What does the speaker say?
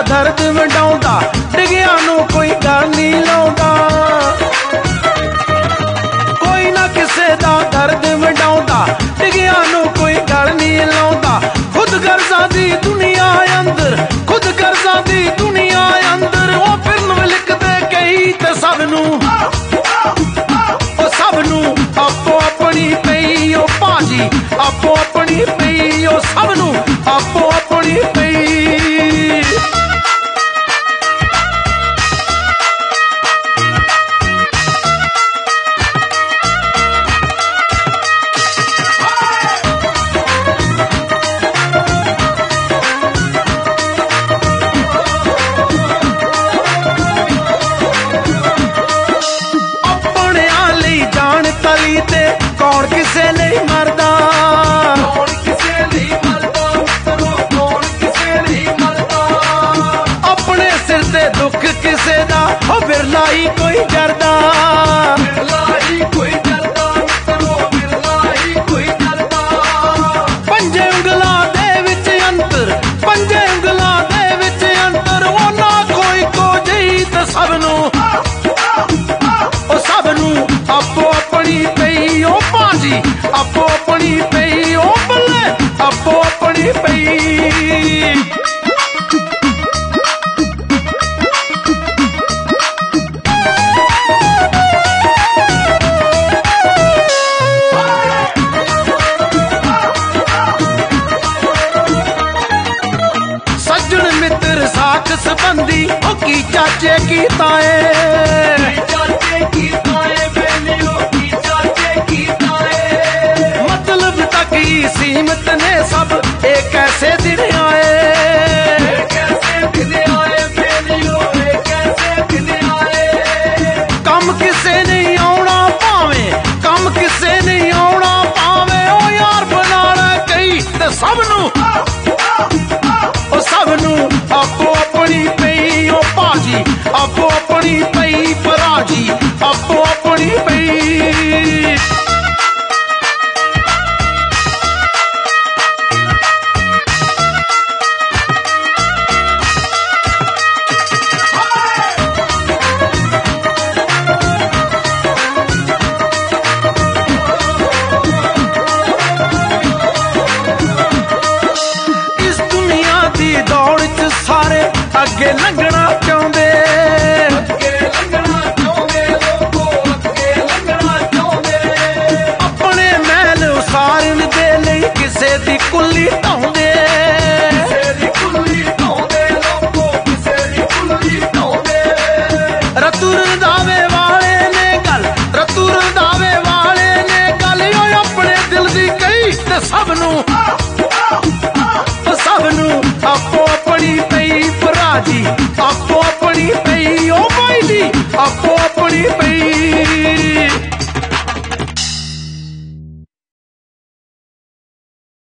दर्द वंडाउंदा डिगिया नू कोई गल नहीं लाउंदा कोई ना किसे दा दर्द वंडाउंदा डिगिया नू कोई गल नहीं लाउंदा खुद गर्जा दी दुनिया अंदर खुद गर्जा दी दुनिया अंदर ओ फिरन लिखदे कई ते सबनू आपो अपनी पई ओ भाजी आपो अपनी पई ओ सबनू आपो अपनी पई कौन किसे नहीं मरदा अपने सिर ते दुख किसे दा ओ बिरला ही कोई डरदा पंजे उंगलां दे विच अंतर पंजे उंगलां दे विच अंतर ओ ना कोई को जई ते सबनू आपो अपनी पई ओ भाजी आपो अपनी पई ओ बल्ले आपो अपनी पई सज्जन मित्र साख संबंधी ओ की चाचे की ताए सीमत ने सब एक ऐसे दिन आए कम किसे नहीं आना पावे कम किसे नहीं आना पावे ओ यार बनाना कई ते सबनू आपो अपनी पई ओ भाजी आपो अपनी पई पराजी आपो अपनी पई अगे लंघना चाहुंदे अपने महल उसारन दे लई किसे दी कुल्ली ढाउंदे रतु रंधावे वाले ने गल रतु रंधावे वाले ने गल ओ अपने दिल दी कही ते सबनू आपो अपनी पई पराजी